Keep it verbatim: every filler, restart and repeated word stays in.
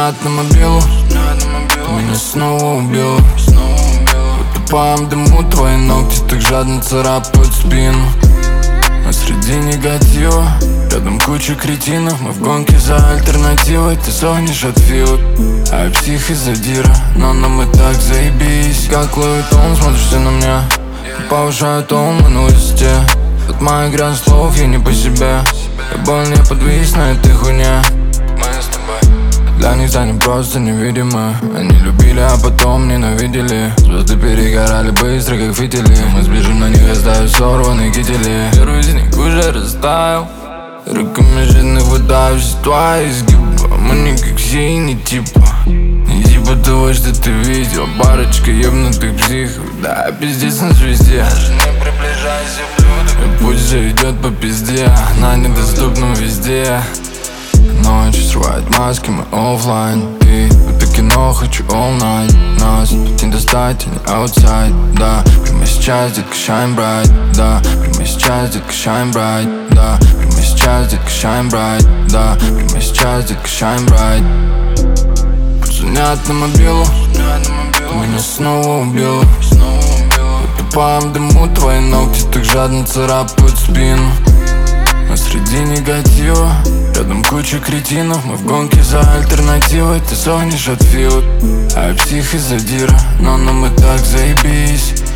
Звонят на мобилу, ты меня снова убила. В тупом дыму твои ногти так жадно царапают спину. А среди негатива рядом куча кретинов. Мы в гонке за альтернативой. Ты сохнешь от филок, а я псих из-за дира. Но нам и так заебись. Как Луи Тон, смотришь ты на меня, повышаю тон на высоте. От моих грязных слов я не по себе. Я больно подвис на этой хуйне. Для них станем просто невидимы. Они любили, а потом ненавидели. Звезды перегорали быстро, как фитили. Мы сбежим на них, оставив сорванные кители. Первый из них уже растаял. Руками жадных пытаюсь твои изгиба. Мы не как синий типа. Не типа того, что ты видел. Парочка ебнутых психов. Да, пиздец на звезде. Даже не приближайся, блюдо. Путь же идет по пизде. Она недоступна везде. Ночь срывает маски, мы оффлайн. И это кино хочу all night. Нас тут не достать, и не outside. Да, прямо сейчас, детка, shine bright. Да, прямо сейчас, детка, shine bright. Да, прямо сейчас, детка, shine bright. Да, прямо сейчас, детка, shine bright. Позвонят на мобилу, ты меня снова убила. В тупом дыму твои ногти так жадно царапают спину. А среди негатива рядом куча кретинов. Мы в гонке за альтернативой. Ты сохнешь от филок, а я псих из-за дира. Но нам и так заебись.